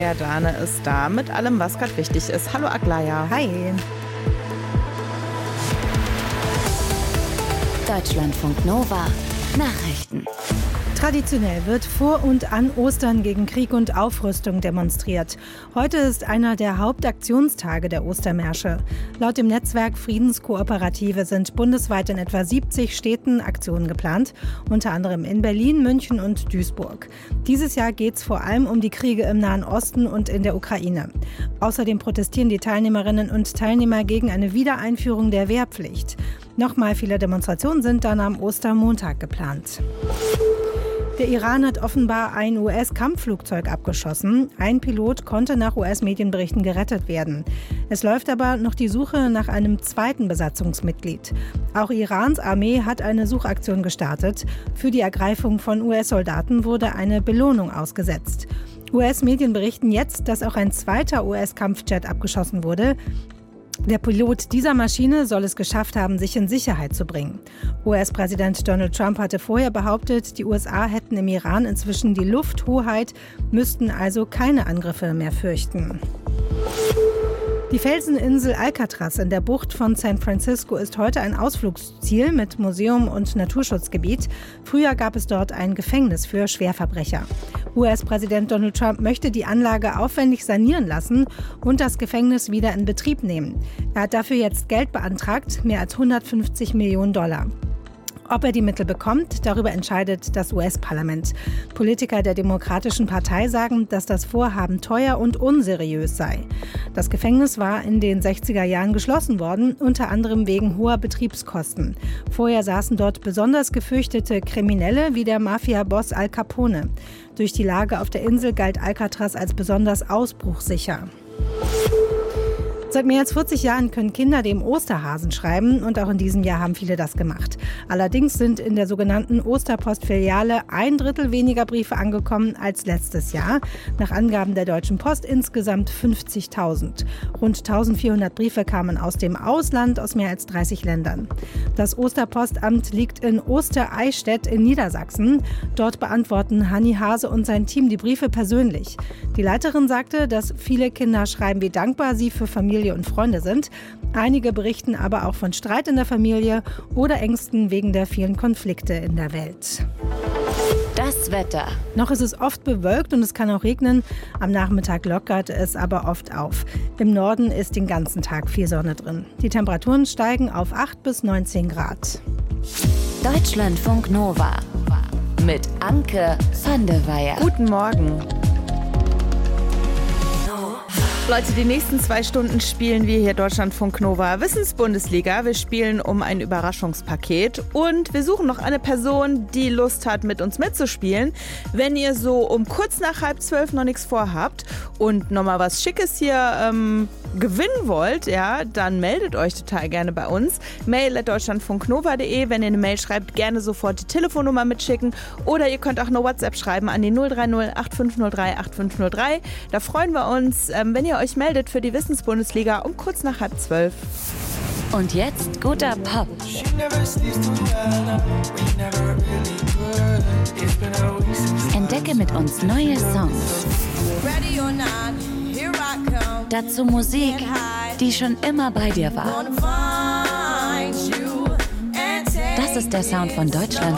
Dane ist da mit allem, was gerade wichtig ist. Hallo Aglaya. Hi. Deutschlandfunk Nova. Nachrichten. Traditionell wird vor und an Ostern gegen Krieg und Aufrüstung demonstriert. Heute ist einer der Hauptaktionstage der Ostermärsche. Laut dem Netzwerk Friedenskooperative sind bundesweit in etwa 70 Städten Aktionen geplant, unter anderem in Berlin, München und Duisburg. Dieses Jahr geht es vor allem um die Kriege im Nahen Osten und in der Ukraine. Außerdem protestieren die Teilnehmerinnen und Teilnehmer gegen eine Wiedereinführung der Wehrpflicht. Nochmal viele Demonstrationen sind dann am Ostermontag geplant. Der Iran hat offenbar ein US-Kampfflugzeug abgeschossen. Ein Pilot konnte nach US-Medienberichten gerettet werden. Es läuft aber noch die Suche nach einem zweiten Besatzungsmitglied. Auch Irans Armee hat eine Suchaktion gestartet. Für die Ergreifung von US-Soldaten wurde eine Belohnung ausgesetzt. US-Medien berichten jetzt, dass auch ein zweiter US-Kampfjet abgeschossen wurde. Der Pilot dieser Maschine soll es geschafft haben, sich in Sicherheit zu bringen. US-Präsident Donald Trump hatte vorher behauptet, die USA hätten im Iran inzwischen die Lufthoheit, müssten also keine Angriffe mehr fürchten. Die Felseninsel Alcatraz in der Bucht von San Francisco ist heute ein Ausflugsziel mit Museum und Naturschutzgebiet. Früher gab es dort ein Gefängnis für Schwerverbrecher. US-Präsident Donald Trump möchte die Anlage aufwendig sanieren lassen und das Gefängnis wieder in Betrieb nehmen. Er hat dafür jetzt Geld beantragt, mehr als $150 Millionen. Ob er die Mittel bekommt, darüber entscheidet das US-Parlament. Politiker der Demokratischen Partei sagen, dass das Vorhaben teuer und unseriös sei. Das Gefängnis war in den 60er Jahren geschlossen worden, unter anderem wegen hoher Betriebskosten. Vorher saßen dort besonders gefürchtete Kriminelle wie der Mafia-Boss Al Capone. Durch die Lage auf der Insel galt Alcatraz als besonders ausbruchsicher. Seit mehr als 40 Jahren können Kinder dem Osterhasen schreiben und auch in diesem Jahr haben viele das gemacht. Allerdings sind in der sogenannten Osterpost-Filiale 1/3 weniger Briefe angekommen als letztes Jahr. Nach Angaben der Deutschen Post insgesamt 50.000. Rund 1.400 Briefe kamen aus dem Ausland, aus mehr als 30 Ländern. Das Osterpostamt liegt in Ostereichstätt in Niedersachsen. Dort beantworten Hanni Hase und sein Team die Briefe persönlich. Die Leiterin sagte, dass viele Kinder schreiben, wie dankbar sie für Familie und Freunde sind. Einige berichten aber auch von Streit in der Familie oder Ängsten wegen der vielen Konflikte in der Welt. Das Wetter. Noch ist es oft bewölkt und es kann auch regnen. Am Nachmittag lockert es aber oft auf. Im Norden ist den ganzen Tag viel Sonne drin. Die Temperaturen steigen auf 8 bis 19 Grad. Deutschlandfunk Nova. Mit Anke van der Weyer. Guten Morgen. Leute, die nächsten 2 Stunden spielen wir hier Deutschlandfunk Nova Wissensbundesliga. Wir spielen um ein Überraschungspaket und wir suchen noch eine Person, die Lust hat, mit uns mitzuspielen. Wenn ihr so um kurz nach 11:30 noch nichts vorhabt und nochmal was Schickes hier gewinnen wollt, ja, dann meldet euch total gerne bei uns. mail@deutschlandfunknova.de. Wenn ihr eine Mail schreibt, gerne sofort die Telefonnummer mitschicken oder ihr könnt auch eine WhatsApp schreiben an die 030 8503 8503. Da freuen wir uns, wenn ihr euch meldet für die Wissensbundesliga um kurz nach 11:30. Und jetzt guter Pop. Entdecke mit uns neue Songs. Dazu Musik, die schon immer bei dir war. Das ist der Sound von Deutschland.